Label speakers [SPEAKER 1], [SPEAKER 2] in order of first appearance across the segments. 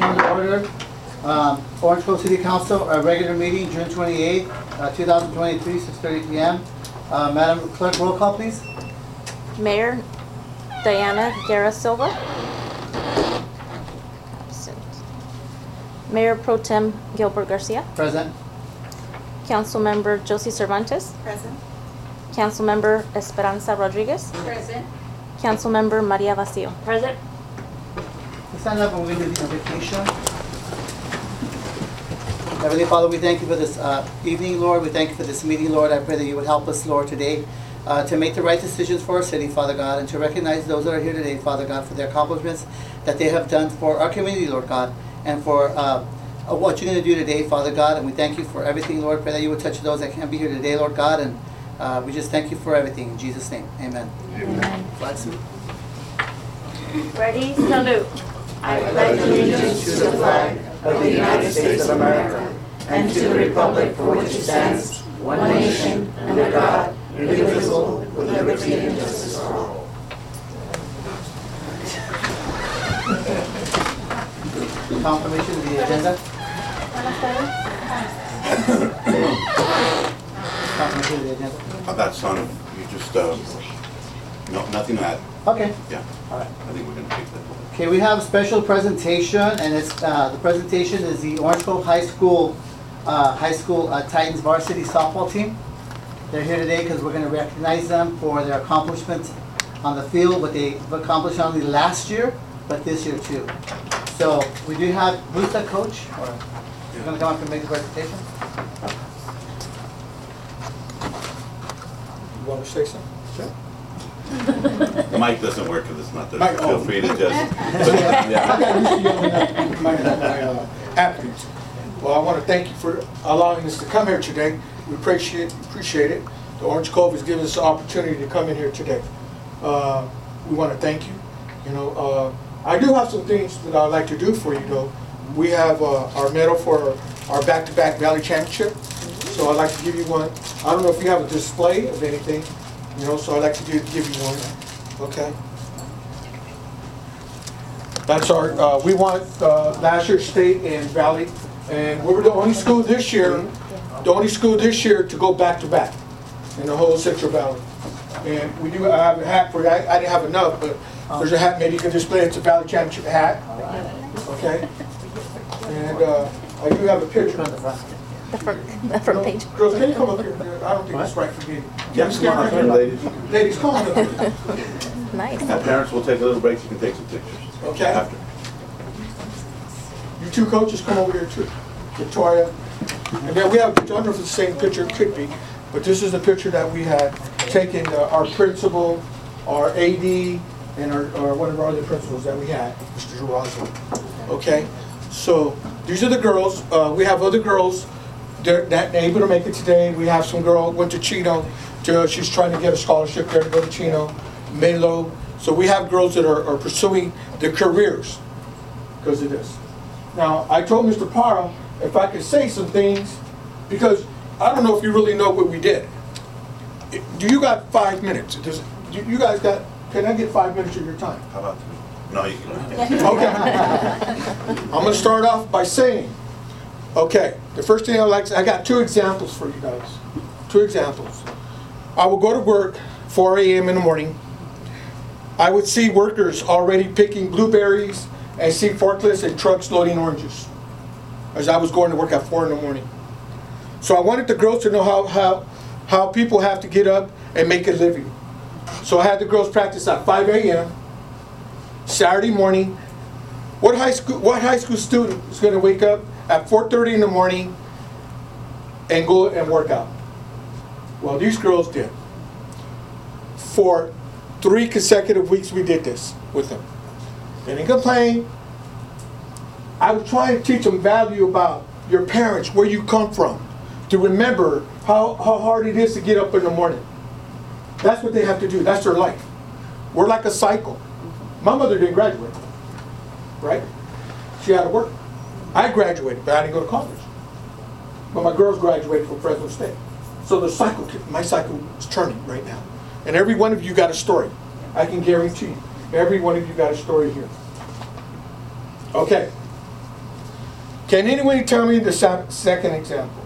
[SPEAKER 1] come to order. Orange Grove City Council, our regular meeting, June 28, 2023, 6:30 p.m. Madam Clerk, roll call, please.
[SPEAKER 2] Mayor Diana Guerra Silva. Absent. Mayor Pro Tem Gilbert Garcia.
[SPEAKER 1] Present.
[SPEAKER 2] Councilmember Josie Cervantes.
[SPEAKER 3] Present.
[SPEAKER 2] Councilmember Esperanza Rodriguez.
[SPEAKER 3] Present.
[SPEAKER 2] Councilmember Maria Vacío.
[SPEAKER 3] Present.
[SPEAKER 1] Stand up and we're going to do the invocation. Heavenly Father, we thank you for this evening, Lord. We thank you for this meeting, Lord. I pray that you would help us, Lord, today to make the right decisions for our city, Father God, and to recognize those that are here today, Father God, for their accomplishments that they have done for our community, Lord God, and for what you're going to do today, Father God. And we thank you for everything, Lord. Pray that you would touch those that can't be here today, Lord God, and we just thank you for everything. In Jesus' name, amen.
[SPEAKER 2] Amen.
[SPEAKER 1] Flag salute.
[SPEAKER 3] Ready, salute. I pledge allegiance to the flag of the United States of America and to the republic for which it stands, one nation, under God, indivisible, with liberty and justice for all.
[SPEAKER 1] Confirmation of the agenda. Confirmation of the agenda.
[SPEAKER 4] That's on, you just, no, nothing to add.
[SPEAKER 1] Okay.
[SPEAKER 4] Yeah,
[SPEAKER 1] All right.
[SPEAKER 4] I think we're gonna take that.
[SPEAKER 1] Okay, we have a special presentation, and it's the presentation is the Orange Grove High School Titans varsity softball team. They're here today because we're going to recognize them for their accomplishments on the field, what they accomplished not only last year, but this year too. So we do have, who's the coach? Or you're going to come up and make the presentation?
[SPEAKER 5] You want to say something?
[SPEAKER 1] Sure.
[SPEAKER 4] The mic doesn't work if it's not there.
[SPEAKER 5] Mic,
[SPEAKER 4] Feel
[SPEAKER 5] oh.
[SPEAKER 4] free to just.
[SPEAKER 5] I
[SPEAKER 4] Yeah.
[SPEAKER 5] got used to yelling at my athletes. Well, I want to thank you for allowing us to come here today. We appreciate it. The Orange Cove has given us the opportunity to come in here today. We want to thank you. You know, I do have some things that I'd like to do for you, though. We have our medal for our back-to-back Valley Championship. So I'd like to give you one. I don't know if you have a display of anything, you know, so I'd like to give you one. Okay. That's our, we won last year's state and Valley, and we were the only school this year, to go back-to-back in the whole Central Valley. And we do have a hat for you. I didn't have enough, but there's a hat, maybe you can display it. It's a Valley Championship hat. Okay? And I do have a picture.
[SPEAKER 2] The front page.
[SPEAKER 5] Girls, can you come up here? I don't think it's right for me.
[SPEAKER 4] Yeah, come on up here, ladies.
[SPEAKER 5] Ladies, come on up here.
[SPEAKER 2] Nice.
[SPEAKER 4] Now, parents will take a little break, you can take some pictures.
[SPEAKER 5] Okay.
[SPEAKER 4] After.
[SPEAKER 5] You two coaches, come over here too. Victoria. And then we have, I don't know if it's the same picture, it could be, but this is the picture that we had taken, our principal, our AD, and our one of our other principals that we had, Mr. Durazo. Okay? So, these are the girls. We have other girls that are able to make it today. We have some girl went to Chino. She's trying to get a scholarship there to go to Chino. Melo. So we have girls that are pursuing their careers because of this. Now, I told Mr. Parra if I could say some things, because I don't know if you really know what we did. Do you got 5 minutes? You guys got, can I get 5 minutes of your time?
[SPEAKER 4] How about, no, you can.
[SPEAKER 5] Okay. I'm going to start off by saying, okay, the first thing I got 2 examples for you guys. 2 examples. I will go to work 4 a.m. in the morning. I would see workers already picking blueberries and see forklifts and trucks loading oranges as I was going to work at 4 in the morning. So I wanted the girls to know how people have to get up and make a living. So I had the girls practice at 5 a.m. Saturday morning. What high school student is going to wake up at 4:30 in the morning and go and work out? Well, these girls did. For 3 consecutive weeks we did this with them. They didn't complain. I was trying to teach them value about your parents, where you come from, to remember how hard it is to get up in the morning. That's what they have to do. That's their life. We're like a cycle. My mother didn't graduate, right? She had to work. I graduated, but I didn't go to college. But my girls graduated from Fresno State. So the cycle, my cycle is turning right now. And every one of you got a story. I can guarantee you, every one of you got a story here. Okay. Can anyone tell me the second example?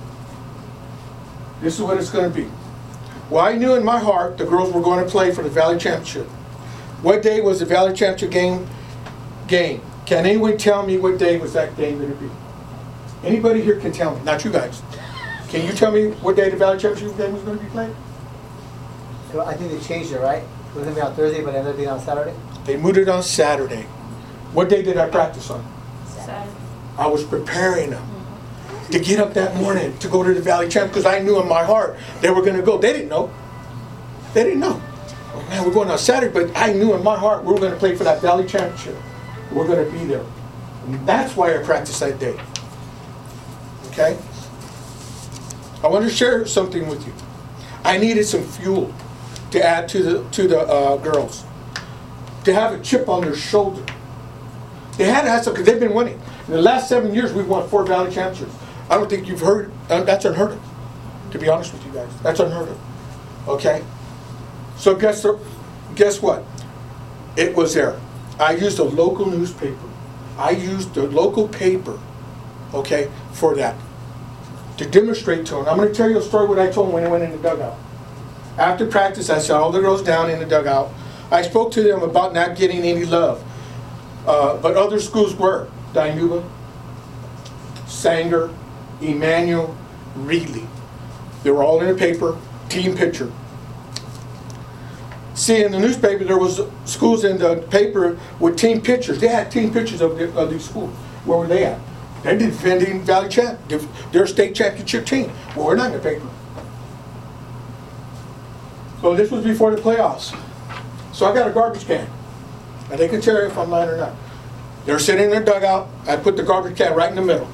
[SPEAKER 5] This is what it's going to be. Well, I knew in my heart the girls were going to play for the Valley Championship. What day was the Valley Championship game? Can anyone tell me what day was that game going to be? Anybody here can tell me, not you guys. Can you tell me what day the Valley Championship game was going to be played?
[SPEAKER 1] I think they changed it, right? It was going to be on Thursday, but it ended up being on Saturday.
[SPEAKER 5] They moved it on Saturday. What day did I practice on?
[SPEAKER 2] Saturday.
[SPEAKER 5] I was preparing them to get up that morning to go to the Valley Champ because I knew in my heart they were going to go. They didn't know. They didn't know. Oh man, we're going on Saturday, but I knew in my heart we were going to play for that Valley Championship. We're going to be there. And that's why I practiced that day. Okay? I want to share something with you. I needed some fuel to add to the girls. To have a chip on their shoulder. They had to have something because they've been winning. In the last 7 years, we've won 4 Valley Championships. I don't think you've heard, that's unheard of, to be honest with you guys. That's unheard of, okay? So guess what? It was there. I used a local newspaper. I used the local paper, okay, for that. To demonstrate to them. I'm going to tell you a story what I told them when I went in the dugout. After practice, I sat all the girls down in the dugout. I spoke to them about not getting any love. But other schools were. Dinuba, Sanger, Emmanuel, Reedley. They were all in the paper, team picture. See, in the newspaper, there was schools in the paper with team pictures. They had team pictures of these schools. Where were they at? They defending Valley Champ, their state championship team. Well, we're not in the paper. So this was before the playoffs. So I got a garbage can. And they can tell you if I'm lying or not. They're sitting in their dugout. I put the garbage can right in the middle.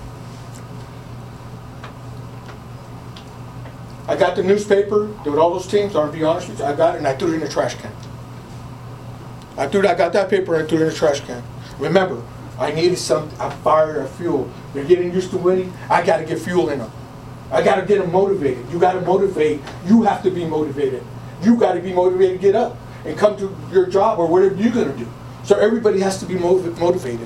[SPEAKER 5] I got the newspaper with all those teams. I'll be honest with you. I got it and I threw it in the trash can. I got that paper and I threw it in the trash can. Remember, I needed a fire, a fuel. They're getting used to winning. I got to get fuel in them. I got to get them motivated. You got to motivate. You have to be motivated. You got to be motivated to get up and come to your job or whatever you're going to do. So everybody has to be motivated.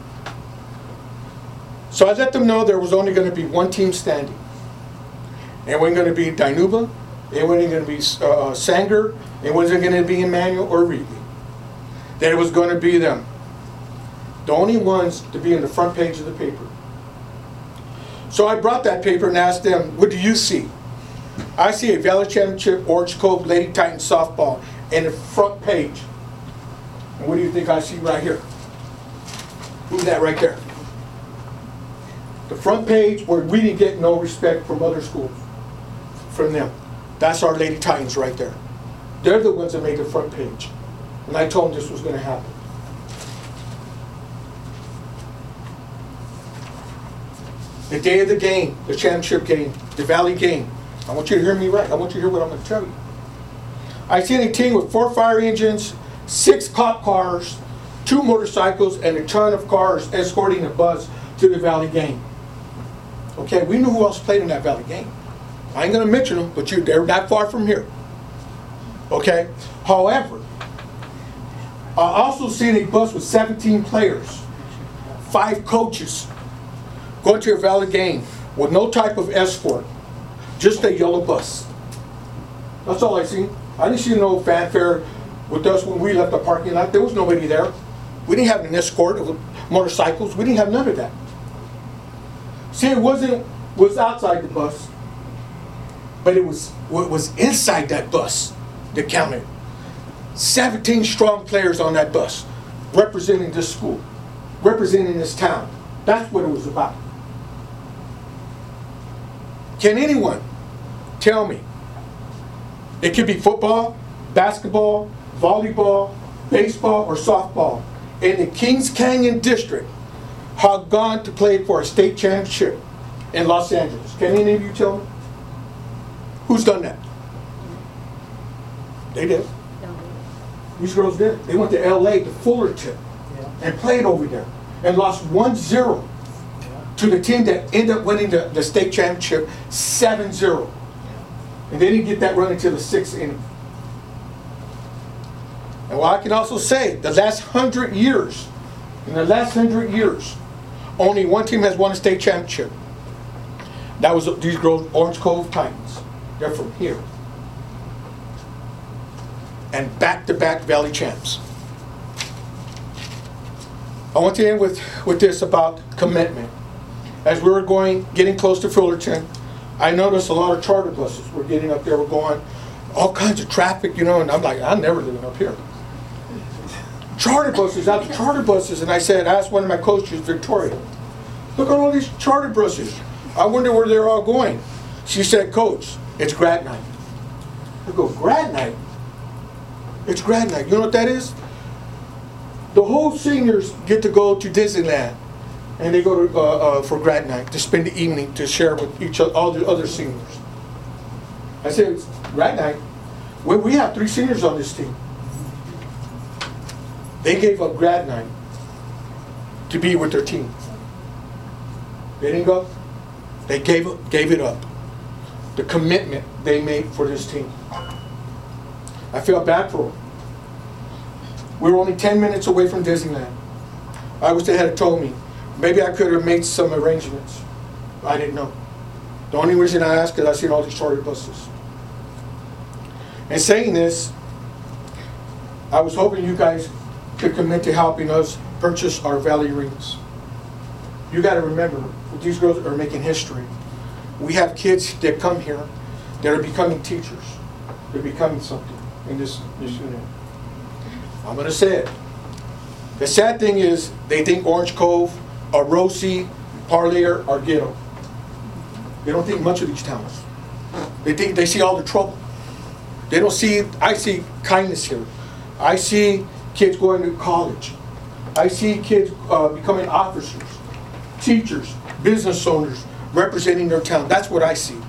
[SPEAKER 5] So I let them know there was only going to be one team standing. It wasn't going to be Dinuba. It wasn't going to be Sanger. It wasn't going to be Emmanuel or Reedley. That it was going to be them. The only ones to be in the front page of the paper. So I brought that paper and asked them, what do you see? I see a Valley Championship Orange Cove Lady Titans softball in the front page. And what do you think I see right here? Who's that right there? The front page where we didn't get no respect from other schools. From them. That's our Lady Titans right there. They're the ones that made the front page. And I told them this was going to happen. The day of the game, the championship game, the Valley game. I want you to hear me right. I want you to hear what I'm going to tell you. I seen a team with 4 fire engines, 6 cop cars, 2 motorcycles, and a ton of cars escorting a bus to the Valley game. Okay, we knew who else played in that Valley game. I ain't going to mention them, but they're not far from here. Okay? However, I also seen a bus with 17 players, 5 coaches, going to a Valley game with no type of escort, just a yellow bus. That's all I seen. I didn't see no fanfare with us when we left the parking lot. There was nobody there. We didn't have an escort of motorcycles. We didn't have none of that. See, it was outside the bus, but it was inside that bus that counted. 17 strong players on that bus, representing this school, representing this town. That's what it was about. Can anyone tell me? It could be football, basketball, volleyball, baseball, or softball. In the Kings Canyon District, have gone to play for a state championship in Los Angeles. Can any of you tell me? Who's done that? They did. These girls did. They went to LA to Fullerton and played over there and lost 1-0 to the team that ended up winning the state championship 7-0. And they didn't get that run until the 6th inning. And what I can also say, the last 100 years, in the last 100 years, Only one team has won a state championship. That was these girls, Orange Cove Titans. They're from here. And back-to-back Valley champs. I want to end with this about commitment. As we were getting close to Fullerton, I noticed a lot of charter buses were getting up there, were going, all kinds of traffic, you know, and I'm like, I'm never living up here. Charter buses, after charter buses, and I asked one of my coaches, Victoria, look at all these charter buses. I wonder where they're all going. She said, Coach, it's grad night. I go, grad night? It's grad night. You know what that is? The whole seniors get to go to Disneyland, and they go to for grad night to spend the evening to share with each other, all the other seniors. I said, it's grad night. We have 3 seniors on this team. They gave up grad night to be with their team. They didn't go. They gave it up. The commitment they made for this team. I felt bad for them. We were only 10 minutes away from Disneyland. I wish they had told me. Maybe I could have made some arrangements. I didn't know. The only reason I asked is I seen all these charter buses. And saying this, I was hoping you guys could commit to helping us purchase our Valley rings. You got to remember, these girls are making history. We have kids that come here that are becoming teachers. They're becoming something in this unit. I'm going to say it. The sad thing is they think Orange Cove, or Rosie, Parlier, or Ghetto. They don't think much of these towns. They see all the trouble. They don't see, I see kindness here. I see kids going to college. I see kids becoming officers, teachers, business owners, representing their town. That's what I see.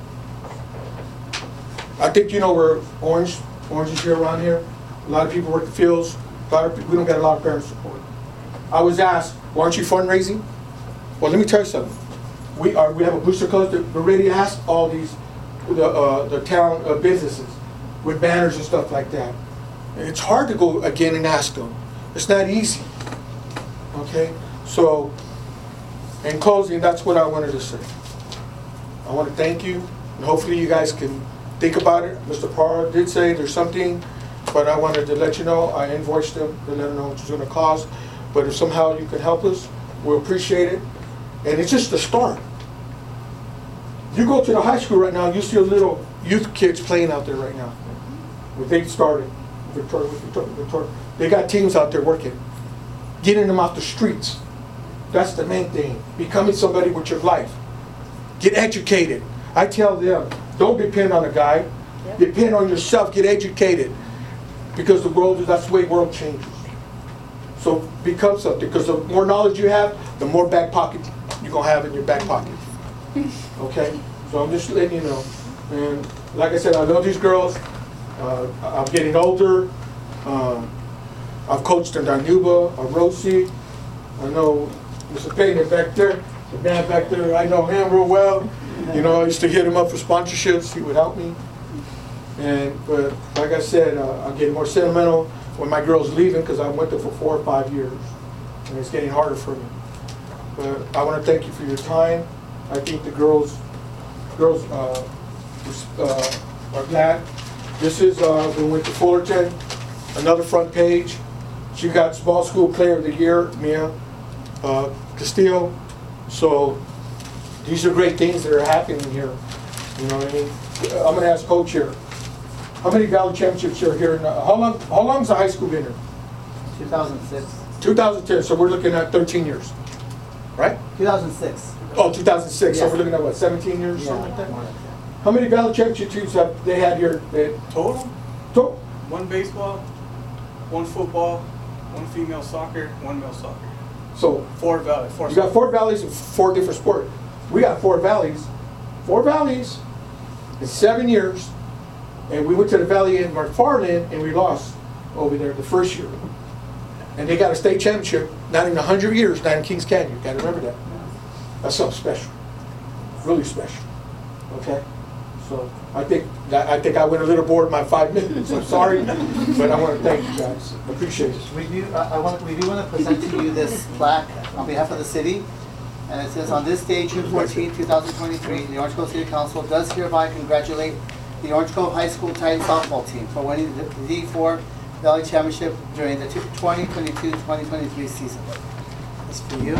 [SPEAKER 5] I think you know where Orange is here around here. A lot of people work the fields. We don't get a lot of parent support. I was asked, why aren't you fundraising? Well, let me tell you something. We have a booster club that already asked all these the town businesses with banners and stuff like that. It's hard to go again and ask them. It's not easy. Okay? So, in closing, that's what I wanted to say. I want to thank you, and hopefully you guys can think about it. Mr. Parra did say there's something, but I wanted to let you know. I invoiced them to let them know what it's going to cost. But if somehow you can help us, we'll appreciate it. And it's just the start. You go to the high school right now, you see a little youth kids playing out there right now. When they started, Victoria, they got teams out there working, getting them out the streets. That's the main thing. Becoming somebody with your life. Get educated. I tell them, don't depend on a guy. Yep. Depend on yourself. Get educated. Because that's the way the world changes. So become something. Because the more knowledge you have, the more back pocket you're going to have in your back pocket. Okay? So I'm just letting you know. And like I said, I love these girls. I'm getting older. I've coached in Danuba, Rosie. I know Mr. Payne back there, the man back there, I know him real well. You know, I used to hit him up for sponsorships. He would help me. But like I said, I'm getting more sentimental when my girl's leaving because I went there for 4 or 5 years. And it's getting harder for me. But I want to thank you for your time. I think the girls are glad. This is, we went to Fullerton, another front page. She got Small School Player of the Year, Mia Castillo. So these are great things that are happening here. You know what I mean? I'm going to ask Coach here. How many Valley Championships are here? How long's the high school been here?
[SPEAKER 1] 2006.
[SPEAKER 5] 2010, so we're looking at 13 years, right?
[SPEAKER 1] 2006.
[SPEAKER 5] Oh, 2006, so
[SPEAKER 1] Yeah.
[SPEAKER 5] we're looking at what, 17 years,
[SPEAKER 1] Yeah.
[SPEAKER 5] something like that? How many Valley Championships have they had here?
[SPEAKER 6] Total?
[SPEAKER 5] Total?
[SPEAKER 6] 1 baseball, 1 football, 1 female soccer, 1 male soccer.
[SPEAKER 5] So
[SPEAKER 6] 4 valley. 4
[SPEAKER 5] you got 4 valleys and 4 different sports. We got 4 valleys. 4 valleys in 7 years. And we went to the valley in McFarland and we lost over there the first year. And they got a state championship, not in 100 years, not in Kings Canyon. You gotta remember that. That's something special. Really special. Okay? So I think I went a little bored in my 5 minutes. I'm sorry. But I want to thank you guys. Appreciate it.
[SPEAKER 1] We do want to present to you this plaque on behalf of the city. And it says, on this day, June 14, 2023, the Orange Grove City Council does hereby congratulate the Orange Grove High School Titan softball team for winning the D4 Valley Championship during the 2022-2023 season. That's for you.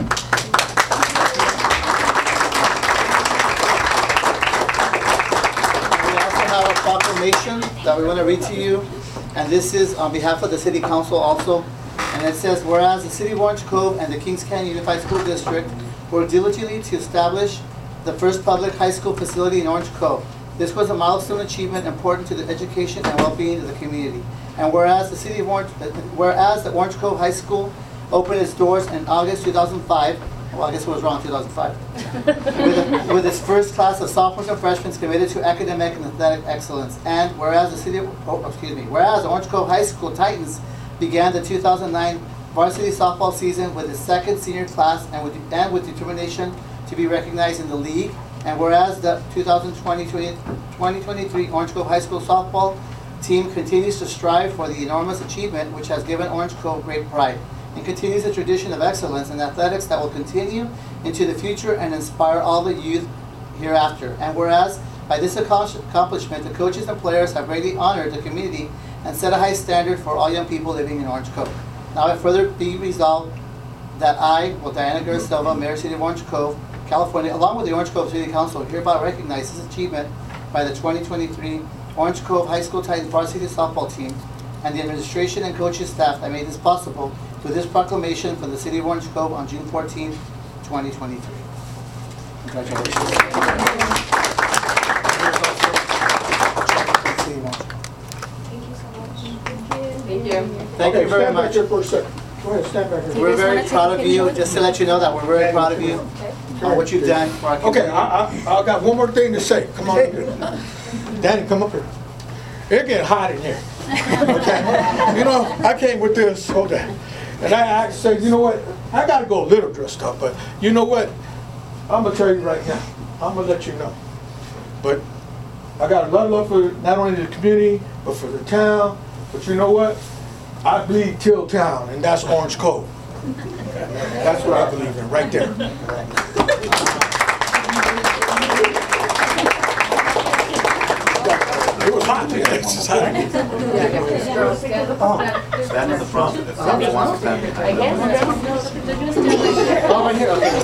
[SPEAKER 1] We also have a proclamation that we want to read to you, and this is on behalf of the City Council also. And it says, whereas the City of Orange Cove and the Kings Canyon Unified School District worked diligently to establish the first public high school facility in Orange Cove. This was a milestone achievement important to the education and well-being of the community. And whereas the Orange Cove High School opened its doors in August 2005, well, I guess it was wrong, 2005, with its first class of sophomores and freshmen committed to academic and athletic excellence. And whereas whereas the Orange Cove High School Titans began the 2009 varsity softball season with its second senior class and with determination to be recognized in the league. And whereas the 2020-2023 Orange Cove High School softball team continues to strive for the enormous achievement which has given Orange Cove great pride, and continues a tradition of excellence in athletics that will continue into the future and inspire all the youth hereafter. And whereas by this accomplishment, the coaches and players have greatly honored the community and set a high standard for all young people living in Orange Cove. Now it further be resolved that I, Diana Garza Silva, Mayor City of Orange Cove, California, along with the Orange Cove City Council, hereby recognize this achievement by the 2023 Orange Cove High School Titans varsity softball team and the administration and coaches staff that made this possible with this proclamation for the City of Orange Cove on June 14, 2023. Congratulations.
[SPEAKER 3] Thank you.
[SPEAKER 1] Thank you very
[SPEAKER 5] Stand back
[SPEAKER 1] much.
[SPEAKER 5] here for a second. Go ahead, stand back here.
[SPEAKER 1] We're very proud of you. Just to let you know that we're very proud of you on what you've done for our community.
[SPEAKER 5] Okay, I got one more thing to say. Come on up here. Danny, come up here. It get hot in here. Okay. You know, I came with this. Hold on. And I said, you know what? I got to go a little dressed up, but you know what? I'm going to tell you right now. I'm going to let you know. But I got a lot of love for not only the community, but for the town. But you know what? I bleed till town, and that's Orange Cove. That's what I believe in, right there. It was hot. It's just hot.
[SPEAKER 4] Stand in the front if somebody wants to stand behind them.
[SPEAKER 1] Oh, right here, okay.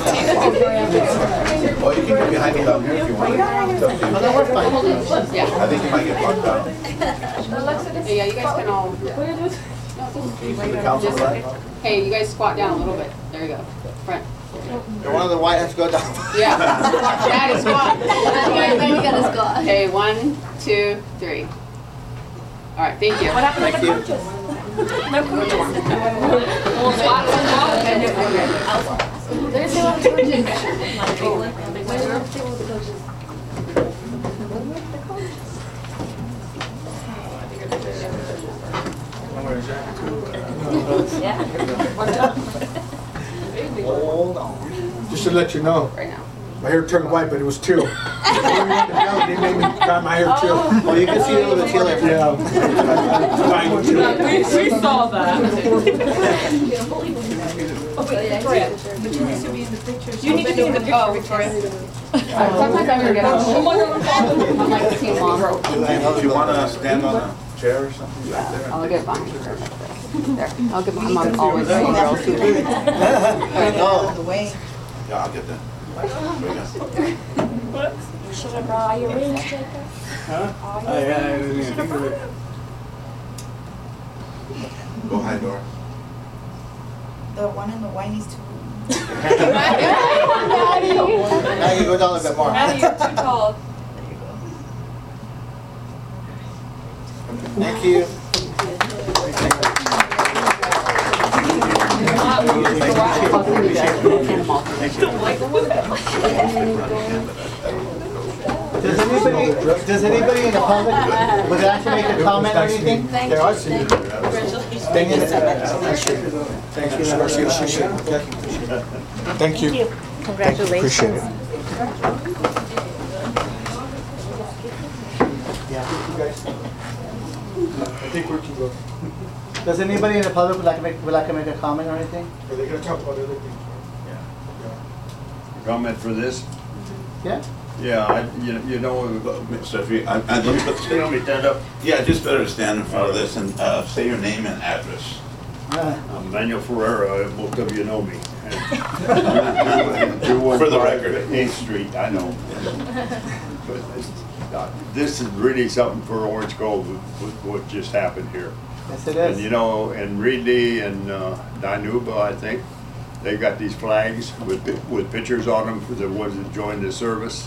[SPEAKER 4] Or you can get behind me down here if you want. It's up to you.
[SPEAKER 1] Oh, no, we're fine.
[SPEAKER 4] I think you might get locked out.
[SPEAKER 3] Yeah, you guys can all,
[SPEAKER 4] To the council, right?
[SPEAKER 3] hey, you guys squat down a little bit. There you go. Front.
[SPEAKER 1] One of the white has to go down.
[SPEAKER 3] Yeah. Daddy squat. You gotta squat. Okay, 1, 2, 3. All right, thank you.
[SPEAKER 1] Thank you.
[SPEAKER 3] Squat, squat, and
[SPEAKER 7] There's no other coaches.
[SPEAKER 1] Hold on.
[SPEAKER 5] Just to let you know,
[SPEAKER 3] right now.
[SPEAKER 5] my hair turned white, but it was teal. They made me dye my hair teal.
[SPEAKER 1] Well, you can see a little bit teal there.
[SPEAKER 5] Yeah.
[SPEAKER 8] We saw that.
[SPEAKER 3] You need to be in the picture, Victoria. Sometimes I'm gonna get out. I'm like the team mom.
[SPEAKER 4] If you want to stand on a chair or something right there.
[SPEAKER 3] I'll get behind her. There. I'll get behind mom always. Right here. I'll shoot her.
[SPEAKER 1] I know.
[SPEAKER 4] Yeah, I'll get that.
[SPEAKER 7] Should have brought your rings, Jacob.
[SPEAKER 4] Go ahead, Dora.
[SPEAKER 9] The one in the white needs to.
[SPEAKER 1] Now you go down a bit more.
[SPEAKER 8] Maddie, you're too tall.
[SPEAKER 1] Thank you. Does anybody in the public would like to make a comment or anything?
[SPEAKER 5] Yeah, I see you. Thank you. Thank you. Thank you.
[SPEAKER 2] Congratulations.
[SPEAKER 5] Appreciate it.
[SPEAKER 1] Yeah.
[SPEAKER 5] I think we're too low.
[SPEAKER 1] Does anybody in the public would like to make a comment or anything?
[SPEAKER 5] Are they gonna talk about other things?
[SPEAKER 10] comment for this?
[SPEAKER 1] Yeah?
[SPEAKER 10] Yeah, you know,
[SPEAKER 4] So if you, let me put,
[SPEAKER 10] stand up.
[SPEAKER 4] yeah, just better stand in front of this and say your name and address.
[SPEAKER 10] I'm Manuel Ferreira, most of you know me.
[SPEAKER 4] For the record.
[SPEAKER 10] 8th Street, I know. But this is really something for Orange Cove, with what just happened here.
[SPEAKER 1] Yes, it
[SPEAKER 10] And
[SPEAKER 1] is.
[SPEAKER 10] you know, and Reedley and Dinuba, I think, they got these flags with pictures on them for the ones that joined the service.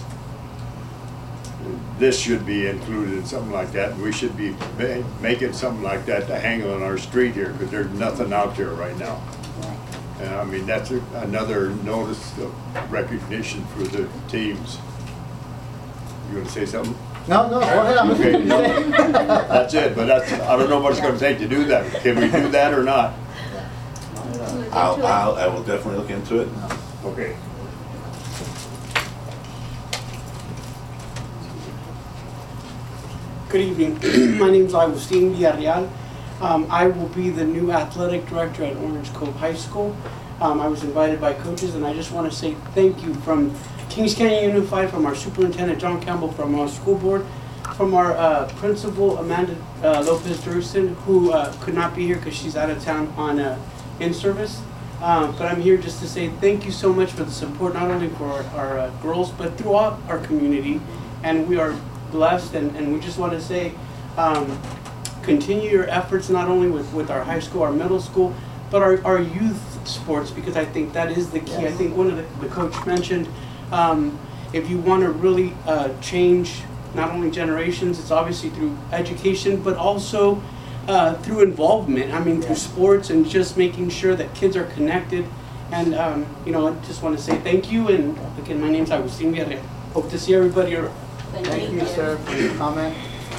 [SPEAKER 10] This should be included in something like that. We should be making something like that to hang on our street here, because there's nothing out there right now. And I mean, that's another notice of recognition for the teams. You gonna say something?
[SPEAKER 1] No, go ahead, I'm
[SPEAKER 10] Okay,
[SPEAKER 1] listening.
[SPEAKER 10] no, that's it, but that's, I don't know what it's gonna take to do that. Can we do that or not?
[SPEAKER 4] I will definitely look into it.
[SPEAKER 10] Okay.
[SPEAKER 11] Good evening. My name is Agustin Villarreal. I will be the new athletic director at Orange Cove High School. I was invited by coaches, and I just want to say thank you from Kings County Unified, from our superintendent, John Campbell, from our school board, from our principal, Amanda Lopez-Durson, who could not be here because she's out of town on in-service. But I'm here just to say thank you so much for the support, not only for our girls, but throughout our community. And we are blessed, and we just want to say continue your efforts, not only with our high school, our middle school, but our youth sports, because I think that is the key.
[SPEAKER 1] Yes.
[SPEAKER 11] I think one of the coach mentioned, if you want to really change not only generations, it's obviously through education, but also through involvement. I mean, through sports and just making sure that kids are connected. And you know, I just want to say thank you. And again, my name's Agustin Villarreal. Hope to see everybody around.
[SPEAKER 1] Thank you, sir, for your comment.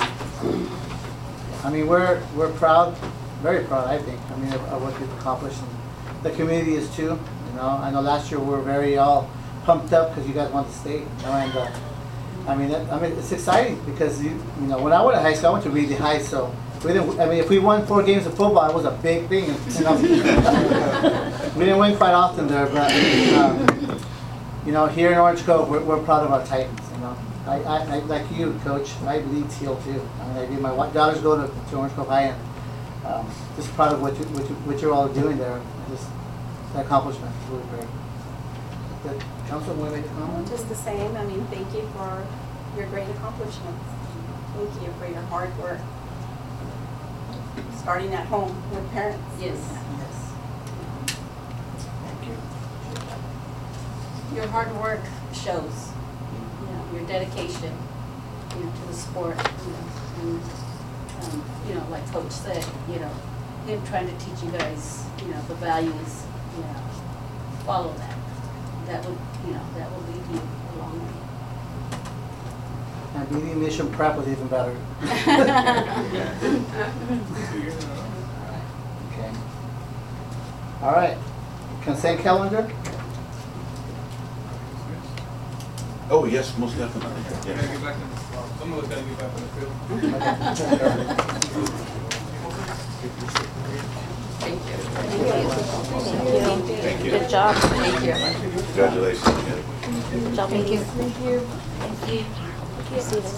[SPEAKER 1] I mean, we're proud, very proud, I think, I mean, of what you've accomplished. And the community is too, you know. I know last year we were very all pumped up because you guys wanted to stay, you know, and I mean, it's exciting because, you know, when I went to high school, I went to Reedley High, so we didn't, I mean, if we won 4 games of football, it was a big thing, you know. We didn't win quite often there, but, you know, here in Orange Cove, we're proud of our Titans, you know. I like you, Coach, I bleed teal too. I mean, I do. My daughter's going to Orange Cove High, and just proud of what you're all doing there. Just the accomplishment is really great. Good. Council, want to make a comment?
[SPEAKER 12] Just the same. I mean, thank you for your great accomplishments. Thank you for your hard work. Starting at home with parents. Yes.
[SPEAKER 1] Thank you.
[SPEAKER 12] Your hard work shows. Your dedication, you know, to the sport, you know, and you know, like Coach said, you know, him trying to teach you guys, you know, the values, you know, follow that. That would, you know, that will lead you a long way.
[SPEAKER 1] And being Mission Prep was even better. Okay. All right. Consent calendar.
[SPEAKER 4] Oh, yes, most definitely.
[SPEAKER 6] Gotta
[SPEAKER 4] Yes.
[SPEAKER 6] get back in, some of us gotta get back on the field.
[SPEAKER 2] Thank you. Good job.
[SPEAKER 12] Thank you.
[SPEAKER 4] Congratulations again.
[SPEAKER 2] Good job. Thank you. Thank you.
[SPEAKER 12] Thank you.
[SPEAKER 2] See this.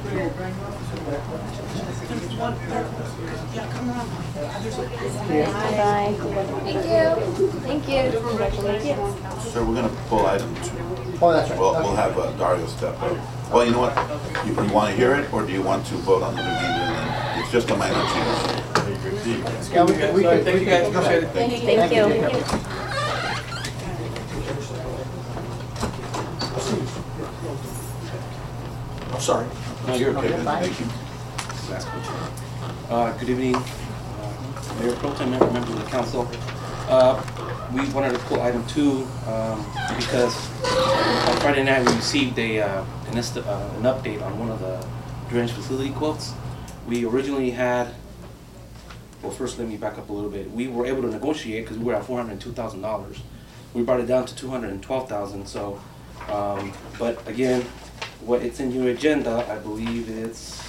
[SPEAKER 2] Bye.
[SPEAKER 7] Thank you. Thank you.
[SPEAKER 2] Congratulations.
[SPEAKER 4] So we're gonna pull item 2.
[SPEAKER 1] Oh, that's right.
[SPEAKER 4] We'll
[SPEAKER 1] Okay.
[SPEAKER 4] have Dario step up. Well, you know what? You want to hear it, or do you want to vote on the remainder? And then it's just a minor change.
[SPEAKER 1] Yeah, we could.
[SPEAKER 6] Thank you guys, appreciate it.
[SPEAKER 12] Thank you.
[SPEAKER 2] Thank you.
[SPEAKER 5] I'm sorry.
[SPEAKER 4] No, you're okay.
[SPEAKER 1] Okay, fine.
[SPEAKER 4] Thank you.
[SPEAKER 13] Good evening, Mayor Pro Tem, members of the council. We wanted to pull item 2 because on Friday night we received an update on one of the drainage facility quotes. We originally had, well, first let me back up a little bit. We were able to negotiate because we were at $402,000. We brought it down to $212,000. So, but again, what it's in your agenda, I believe it's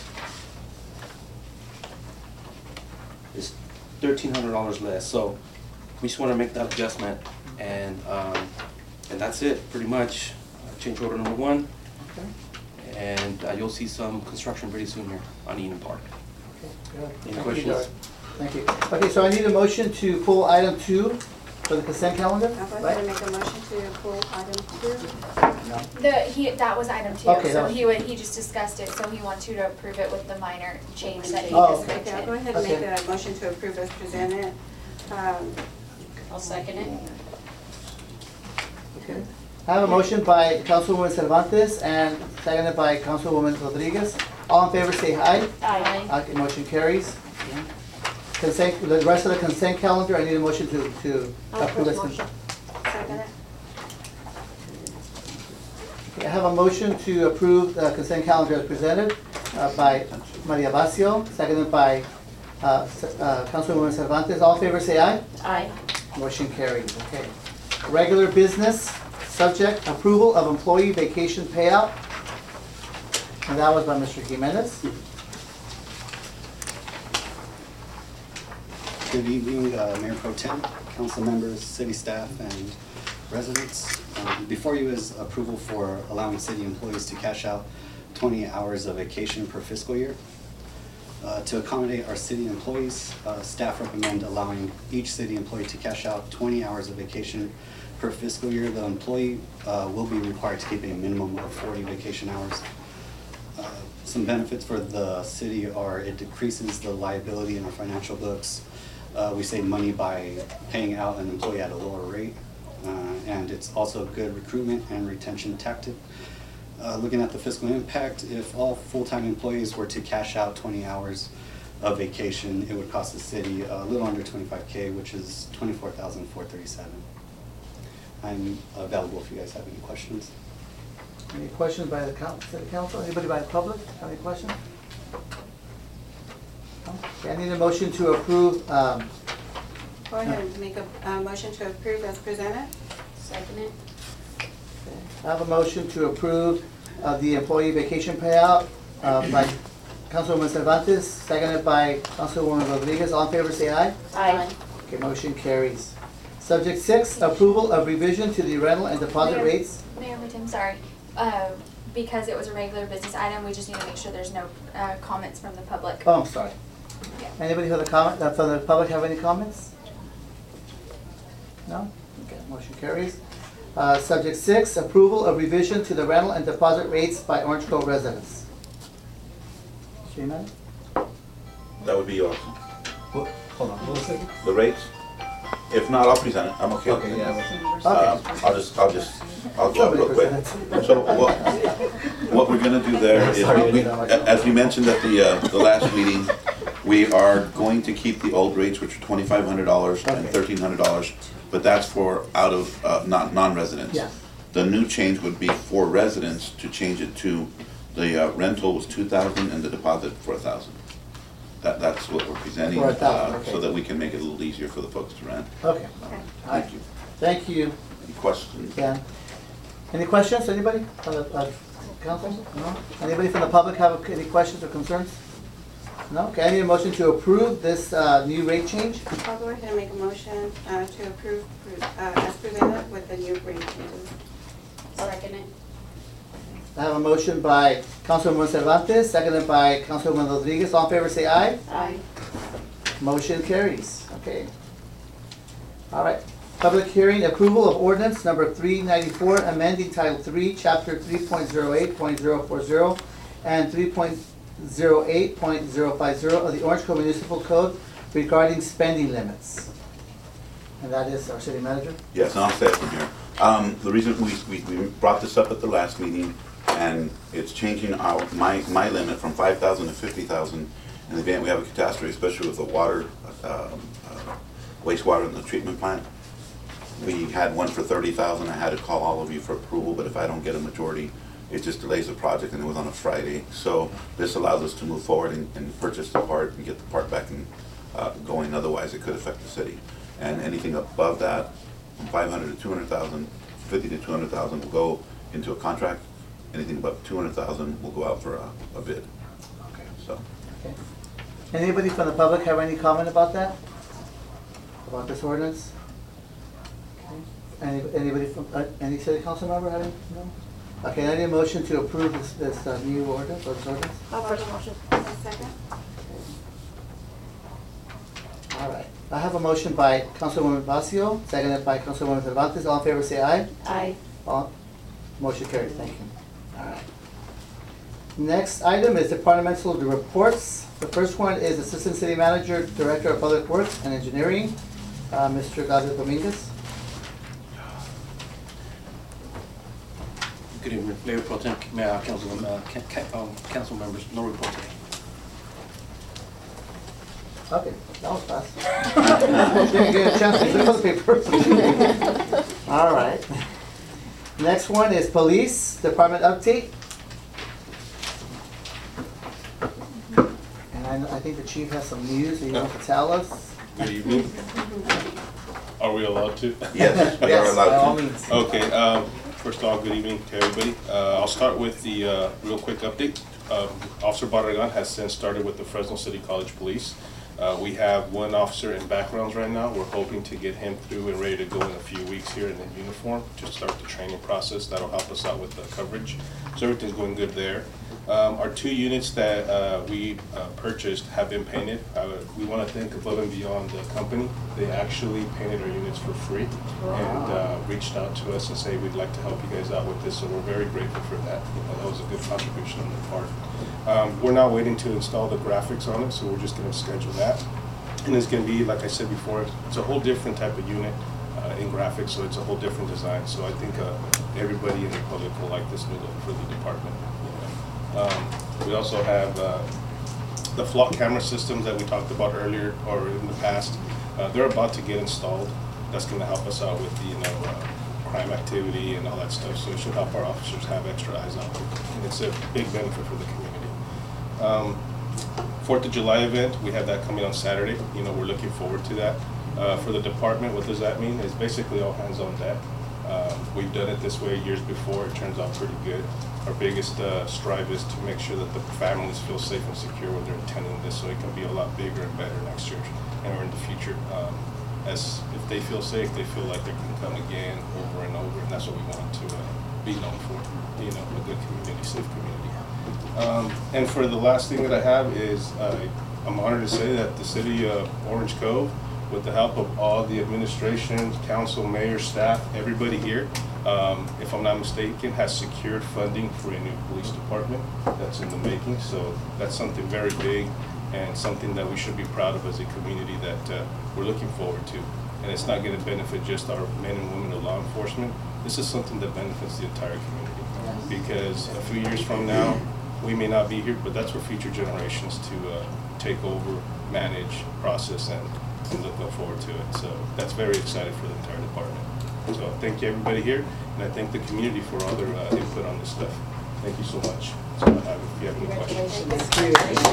[SPEAKER 13] $1,300 less. So we just want to make that adjustment and And that's it, pretty much. Change order number 1.
[SPEAKER 1] Okay.
[SPEAKER 13] And you'll see some construction pretty soon here on Eden Park.
[SPEAKER 1] Okay, good.
[SPEAKER 13] Any
[SPEAKER 1] Thank you,
[SPEAKER 13] questions?
[SPEAKER 1] Doug. Thank you. Okay, so I need a motion to pull item 2 for the consent calendar,
[SPEAKER 3] I'll go ahead
[SPEAKER 1] right?
[SPEAKER 3] and make a motion to pull item 2.
[SPEAKER 1] No.
[SPEAKER 7] That was item 2,
[SPEAKER 1] Okay, that
[SPEAKER 7] so
[SPEAKER 1] was-
[SPEAKER 7] he just discussed it, so he wants you to approve it with the minor change that he
[SPEAKER 1] Oh,
[SPEAKER 7] just
[SPEAKER 1] okay.
[SPEAKER 3] Okay, I'll go
[SPEAKER 7] mentioned.
[SPEAKER 3] ahead and make
[SPEAKER 1] Okay.
[SPEAKER 3] a motion to approve as presented.
[SPEAKER 12] I'll second it.
[SPEAKER 1] Okay. I have a motion by Councilwoman Cervantes and seconded by Councilwoman Rodriguez. All in favor say aye.
[SPEAKER 2] Aye.
[SPEAKER 1] Okay, motion carries. Consent, the rest of the consent calendar, I need a motion to approve. as con-
[SPEAKER 3] Second it.
[SPEAKER 1] Okay, I have a motion to approve the consent calendar as presented by Maria Bacio, seconded by Councilwoman Cervantes. All in favor say aye.
[SPEAKER 2] Aye.
[SPEAKER 1] Motion carries, okay. Regular business, subject approval of employee vacation payout. And that was by Mr. Jimenez.
[SPEAKER 14] Good evening, Mayor Pro Tem, council members, city staff, and residents. Before you is approval for allowing city employees to cash out 20 hours of vacation per fiscal year. To accommodate our city employees, staff recommend allowing each city employee to cash out 20 hours of vacation per fiscal year. The employee will be required to keep a minimum of 40 vacation hours. Some benefits for the city are it decreases the liability in our financial books. We save money by paying out an employee at a lower rate. And it's also a good recruitment and retention tactic. Looking at the fiscal impact, if all full-time employees were to cash out 20 hours of vacation, it would cost the city a little under $25K, which is $24,437. I'm available if you guys have any questions.
[SPEAKER 1] Any questions by the city council? Anybody by the public have any questions? No? Okay, I need a motion to approve,
[SPEAKER 3] Go ahead and make a motion to approve as presented.
[SPEAKER 12] Second it.
[SPEAKER 1] I have a motion to approve the employee vacation payout by Councilwoman Cervantes, seconded by Councilwoman Rodriguez. All in favor say aye.
[SPEAKER 2] Aye.
[SPEAKER 1] Okay, motion carries. Subject 6, approval of revision to the rental and deposit
[SPEAKER 7] Mayor-
[SPEAKER 1] rates.
[SPEAKER 7] Mayor Tim, sorry. Because it was a regular business item, we just need to make sure there's no comments from the public.
[SPEAKER 1] Oh, I'm sorry.
[SPEAKER 7] Yeah.
[SPEAKER 1] Anybody from the public have any comments? No? Okay, motion carries. Subject 6, approval of revision to the rental and deposit rates by Orange Grove residents. Mr. Jimenez?
[SPEAKER 4] That would be awesome.
[SPEAKER 1] Hold on, what was it?
[SPEAKER 4] The rates? If not, I'll present it. I'm okay with it. I'll go up real quick. So what we're gonna do there is, as we mentioned at the last meeting, we are going to keep the old rates, which are $2,500 and $1,300, but that's for out of, non-residents.
[SPEAKER 1] Yeah.
[SPEAKER 4] The new change would be for residents to change it to, the rental was $2,000 and the deposit $4,000. That's what we're presenting,
[SPEAKER 1] For $1,000, okay.
[SPEAKER 4] so that we can make it a little easier for the folks to rent.
[SPEAKER 1] Okay.
[SPEAKER 4] Thank you.
[SPEAKER 1] Thank you.
[SPEAKER 4] Any questions?
[SPEAKER 1] Yeah. Any questions, anybody from the council? No? Anybody from the public have any questions or concerns? No? Okay, I need a motion to approve this new rate change.
[SPEAKER 3] I'll go ahead and make a motion to approve as presented with the new rate changes.
[SPEAKER 12] Second it.
[SPEAKER 1] I have a motion by Councilwoman Cervantes, seconded by Councilwoman Rodriguez. All in favor say aye.
[SPEAKER 12] Aye.
[SPEAKER 1] Motion carries. Okay. All right. Public hearing, approval of ordinance number 394, amending Title 3, Chapter 3.08.040 and 3.08.050 of the Orange Grove Municipal Code regarding spending limits. And that is our city manager.
[SPEAKER 4] Yes, and I'll say it from here. The reason we brought this up at the last meeting, and it's changing my limit from 5,000 to 50,000 in the event we have a catastrophe, especially with the water, wastewater in the treatment plant. We had one for 30,000. I had to call all of you for approval, but if I don't get a majority, it just delays the project, and it was on a Friday. So this allows us to move forward and purchase the part and get the part back and going. Otherwise, it could affect the city. And anything above that, from 500 to 200,000, 50 to 200,000 will go into a contract. Anything above 200,000 will go out for a bid.
[SPEAKER 1] Okay.
[SPEAKER 4] So.
[SPEAKER 1] Okay. Anybody from the public have any comment about that? About this ordinance? Okay. Anybody from, any city council member having, no? Okay, I need a motion to approve this new ordinance, or this ordinance.
[SPEAKER 2] First motion.
[SPEAKER 7] Second.
[SPEAKER 1] All right, I have a motion by Councilwoman Bacio, seconded by Councilwoman Cervantes. All in favor, say aye.
[SPEAKER 2] Aye.
[SPEAKER 1] All, motion carried, thank you. All right. Next item is departmental reports. The first one is Assistant City Manager, Director of Public Works and Engineering, Mr. Gabriel Dominguez.
[SPEAKER 13] Good evening, Mayor Pro Tem, council members, no report today.
[SPEAKER 1] Okay, that was fast. Didn't get a chance to look at the paper. All right. Next one is Police Department update. And I think the chief has some news that he wants to tell us.
[SPEAKER 15] Good evening. Are we allowed to?
[SPEAKER 4] Yes, we are
[SPEAKER 1] Yes,
[SPEAKER 4] allowed
[SPEAKER 1] by all
[SPEAKER 4] to.
[SPEAKER 1] means.
[SPEAKER 15] Okay, first of all, good evening to everybody. I'll start with the real quick update. Officer Barragan has since started with the Fresno City College Police. We have one officer in backgrounds right now. We're hoping to get him through and ready to go in a few weeks here in the uniform to start the training process. That'll help us out with the coverage. So everything's going good there. Our 2 units that we purchased have been painted. We want to thank Above and Beyond the company. They actually painted our units for free and reached out to us and say, we'd like to help you guys out with this. So we're very grateful for that. That was a good contribution on their part. We're now waiting to install the graphics on it, so we're just going to schedule that. And it's going to be, like I said before, it's a whole different type of unit in graphics, so it's a whole different design. So I think everybody in the public will like this new look for the department. We also have the flock camera systems that we talked about earlier or in the past. They're about to get installed. That's going to help us out with the crime activity and all that stuff. So it should help our officers have extra eyes out there. And it's a big benefit for the community. 4th of July event, we have that coming on Saturday. We're looking forward to that. For the department, what does that mean? It's basically all hands on deck. We've done it this way years before. It turns out pretty good. Our biggest strive is to make sure that the families feel safe and secure when they're attending this, so it can be a lot bigger and better next year and or in the future. As if they feel safe, they feel like they can come again over and over, and that's what we want to be known for. A good community, safe community. And for the last thing that I have is I'm honored to say that the city of Orange Cove, with the help of all the administration, council, mayor, staff, everybody here, if I'm not mistaken, has secured funding for a new police department that's in the making. So that's something very big and something that we should be proud of as a community that we're looking forward to. And it's not going to benefit just our men and women of law enforcement. This is something that benefits the entire community. Because a few years from now, we may not be here, but that's for future generations to take over, manage, process, and look forward to it. So that's very exciting for the entire department. So thank you everybody here, and I thank the community for all their input on this stuff. Thank you so much. So if you have any questions.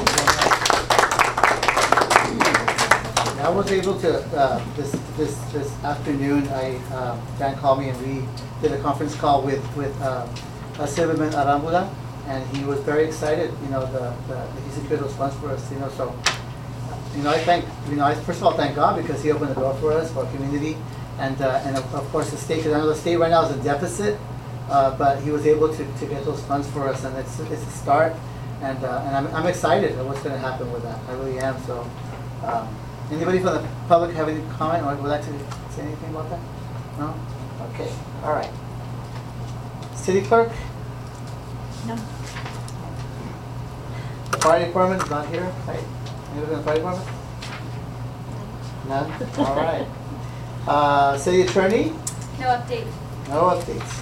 [SPEAKER 1] I was able to, this afternoon, Dan called me and we did a conference call with Silverman Arambula, and he was very excited, he secured those funds for us, so. I first of all thank God because He opened the door for us, for our community, and of course the state. Because I know the state right now is in deficit, but He was able to get those funds for us, and it's a start. And I'm excited at what's going to happen with that. I really am. So, anybody from the public have any comment or would like to say anything about that? No. Okay. All right. City clerk.
[SPEAKER 2] No.
[SPEAKER 1] Fire department is not here. Right. Anybody in the fire department? None? All right. City attorney?
[SPEAKER 7] No update.
[SPEAKER 1] No updates.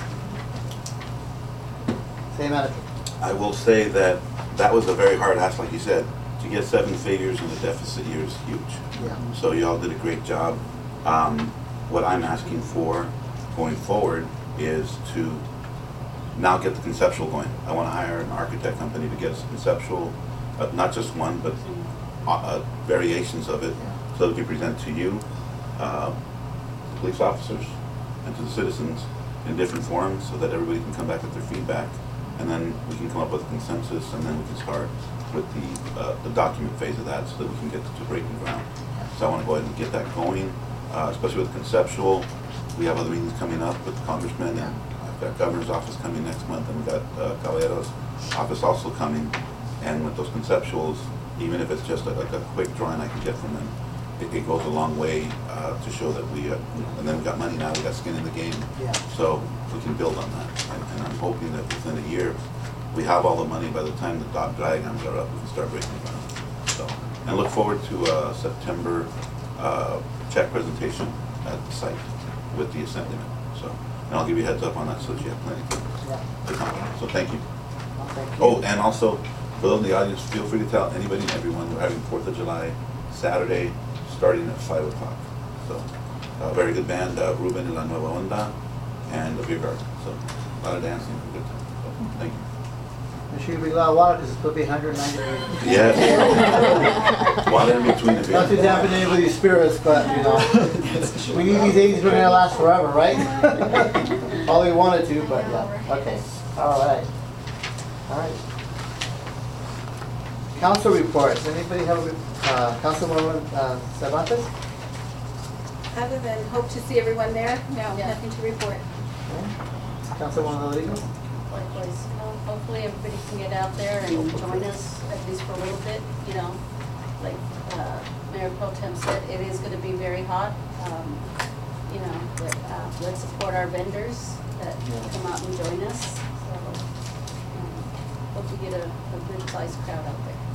[SPEAKER 1] City manager?
[SPEAKER 4] I will say that was a very hard ask, like you said. To get 7 figures in the deficit year is huge.
[SPEAKER 1] Yeah.
[SPEAKER 4] So y'all did a great job. What I'm asking for going forward is to now get the conceptual going. I want to hire an architect company to get us a conceptual, not just one, but variations of it, so that we present to you, police officers, and to the citizens in different forms, so that everybody can come back with their feedback, and then we can come up with a consensus, and then we can start with the document phase of that, so that we can get to breaking ground. So I want to go ahead and get that going, especially with conceptual. we have other meetings coming up with congressmen, and I've got governor's office coming next month, and we've got Caballero's office also coming. And with those conceptuals, even if it's just like a quick drawing I can get from them, it goes a long way to show that we, and then we got money now, we got skin in the game.
[SPEAKER 1] Yeah.
[SPEAKER 4] So we can build on that. And I'm hoping that within a year, we have all the money. By the time the diagrams are up, we can start breaking ground. So, and look forward to September check presentation at the site with the assemblyman. So, and I'll give you a heads up on that so that you have plenty to come. So thank you. Oh, and also, for those in the audience, feel free to tell anybody and everyone we're having 4th of July Saturday starting at 5 o'clock. So, very good band, Ruben y La Nueva Onda, and the beer garden. So, a lot of dancing and good time. So, thank you.
[SPEAKER 1] Make sure you bring a lot of water because it's supposed to be 190 degrees.
[SPEAKER 4] Yes. Water in between the beer.
[SPEAKER 1] Not to dampen anybody's spirits, but you know, we need these 80s. We're gonna last forever, right? All we wanted to, but yeah. Okay. All right. All right. Council reports. Anybody have a Councilwoman Cervantes?
[SPEAKER 12] Other than hope to see everyone there, no, nothing to report.
[SPEAKER 1] Okay. Councilwoman Rodriguez?
[SPEAKER 12] Likewise, hopefully everybody can get out there and join us, at least for a little bit, you know. Like Mayor Pro Tem said, it is going to be very hot, you know, but let's support our vendors that come out and join us. So hope we get a good-sized crowd out there.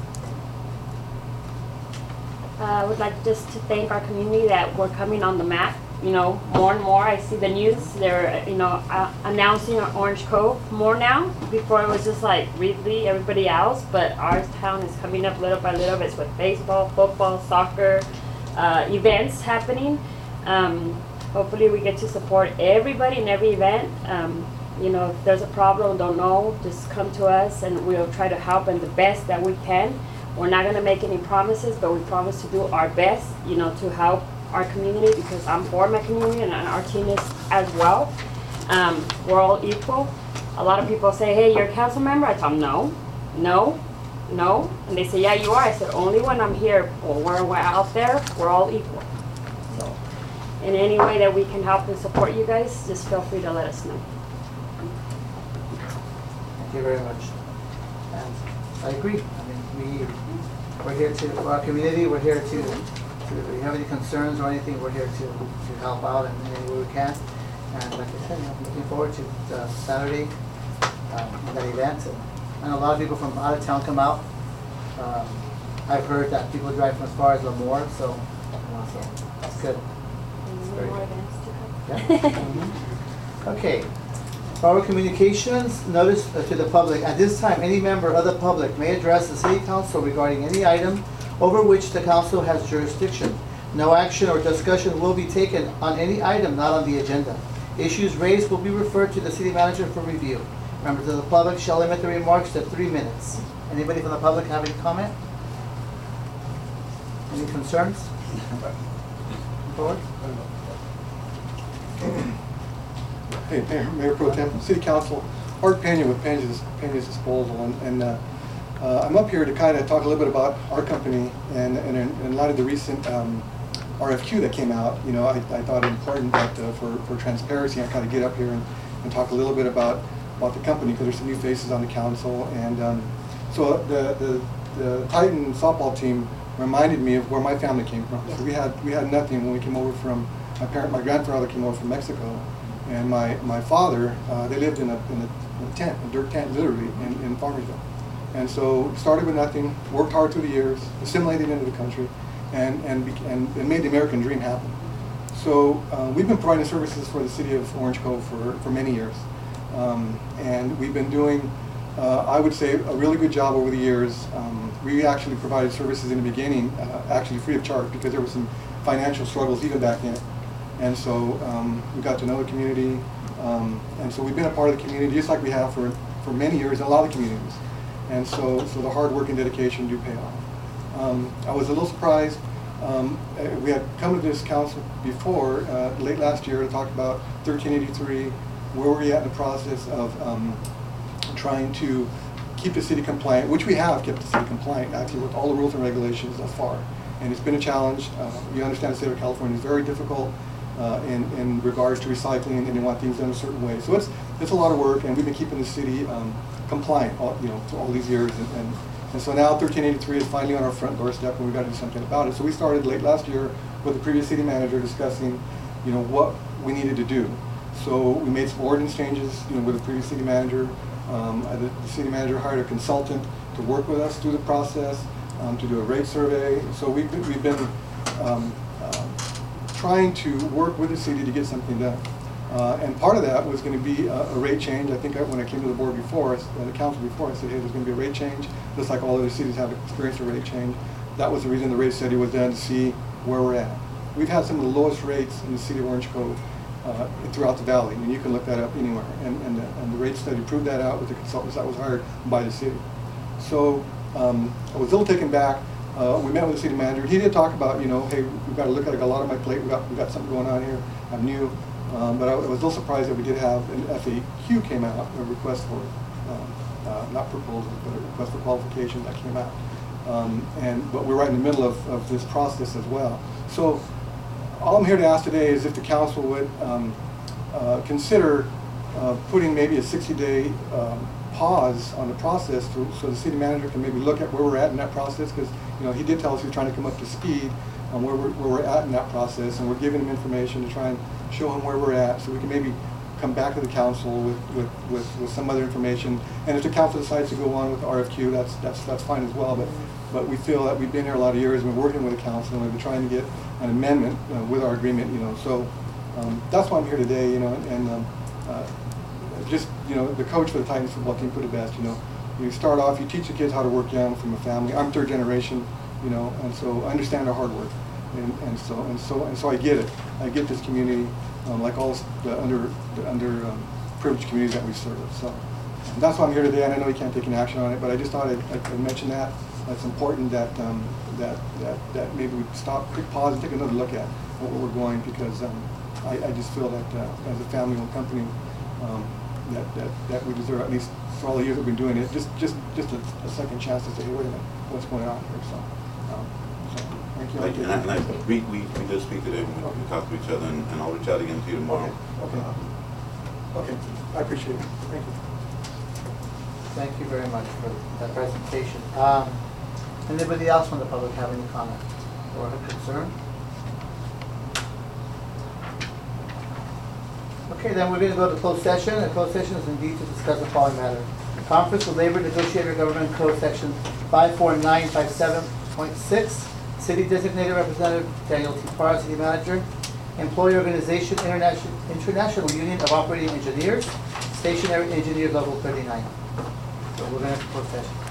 [SPEAKER 2] I would like just to thank our community that we're coming on the map. You know, more and more. I see the news. They're, you know, announcing Orange Cove more now. Before it was just like Reedley, everybody else. But our town is coming up little by little. It's with baseball, football, soccer, events happening. Hopefully we get to support everybody in every event. You know, if there's a problem, don't know, just come to us and we'll try to help in the best that we can. We're not going to make any promises, but we promise to do our best, you know, to help our community, because I'm for my community and our team is as well. We're all equal. A lot of people say, hey, you're a council member? I tell them, no, no, no. And they say, yeah, you are. I said, only when I'm here or when we're out there, we're all equal. So in any way that we can help and support you guys, just feel free to let us know.
[SPEAKER 1] Thank you very much. And I agree. I mean, we're here for our community. We're here to if you have any concerns or anything, we're here to help out in any way we can. And like I said, I'm looking forward to Saturday, that event. And a lot of people from out of town come out. I've heard that people drive from as far as Lemoore, so that's good. That's very good. Yeah. Okay. Forward communications, notice to the public. At this time, any member of the public may address the City Council regarding any item over which the Council has jurisdiction. No action or discussion will be taken on any item not on the agenda. Issues raised will be referred to the City Manager for review. Members of the public shall limit their remarks to 3 minutes. Anybody from the public have any comment? Any concerns? Forward.
[SPEAKER 5] Hey, Mayor Pro Tem, City Council, Art Pena with Pena's Disposal, and I'm up here to kind of talk a little bit about our company and in light of the recent RFQ that came out. You know, I thought it important that for transparency, I kind of get up here and talk a little bit about the company, because there's some new faces on the council, and so the Titan softball team reminded me of where my family came from. So we had nothing when we came over from my grandfather came over from Mexico. And my father, they lived in a tent, a dirt tent, literally, in Farmersville. And so started with nothing, worked hard through the years, assimilated into the country, and made the American dream happen. So we've been providing services for the city of Orange Cove for many years. And we've been doing, I would say, a really good job over the years. We actually provided services in the beginning, actually free of charge, because there were some financial struggles even back then. And so we got to know the community, and so we've been a part of the community just like we have for many years in a lot of communities. And so the hard work and dedication do pay off. I was a little surprised. We had come to this council before, late last year, to talk about 1383, where we're at in the process of trying to keep the city compliant, which we have kept the city compliant actually with all the rules and regulations thus far. And it's been a challenge. You understand the state of California is very difficult. in regards to recycling, and they want things done a certain way. So it's a lot of work, and we've been keeping the city compliant, to all these years, and so now 1383 is finally on our front doorstep, and we've got to do something about it. So we started late last year with the previous city manager discussing, what we needed to do. So we made some ordinance changes, with the previous city manager. The city manager hired a consultant to work with us through the process, to do a rate survey. So we've been trying to work with the city to get something done. And part of that was going to be a rate change. I think when I came to the board before, the council before, I said, hey, there's going to be a rate change, just like all other cities have experienced a rate change. That was the reason the rate study was done, to see where we're at. We've had some of the lowest rates in the city of Orange Cove throughout the valley, and you can look that up anywhere. And the rate study proved that out with the consultants that was hired by the city. So I was a little taken back. We met with the city manager. He did talk about, hey, we've got to look at a lot on my plate. We've got something going on here. I'm new. But I was a little surprised that we did have an FAQ came out, a request for, not proposal, but a request for qualification that came out. But we're right in the middle of this process as well. So all I'm here to ask today is if the council would consider putting maybe a 60-day pause on the process so the city manager can maybe look at where we're at in that process, because he did tell us he was trying to come up to speed on where we're at in that process, and we're giving him information to try and show him where we're at, so we can maybe come back to the council with some other information. And if the council decides to go on with the RFQ, that's fine as well. But we feel that we've been here a lot of years, and we're working with the council, and we've been trying to get an amendment with our agreement. So that's why I'm here today. Just the coach for the Titans football team put it best. You start off, you teach the kids how to work young from a family. I'm third generation, and so I understand their hard work. And so I get it. I get this community, like all the underprivileged communities that we serve. So that's why I'm here today. And I know you can't take any action on it, but I just thought I'd mention that. It's important that maybe we stop, quick pause, and take another look at where we're going, because I just feel that as a family-owned company, that we deserve, at least for all the years that we've been doing it, just a second chance to say, hey, wait a minute, what's going on here? So thank you.
[SPEAKER 4] We did speak today. We talked to each other, and I'll reach out again to you tomorrow.
[SPEAKER 5] Okay. I appreciate it. Thank you.
[SPEAKER 1] Thank you very much for that presentation. Anybody else from the public have any comment or a concern? Okay, then we're going to go to closed session. And closed session is indeed to discuss the following matter. Conference with Labor Negotiator Government Code Section 54957.6. City Designated Representative Daniel T. Parra, City Manager. Employee Organization International Union of Operating Engineers. Stationary Engineers Level 39. So we're going to close session.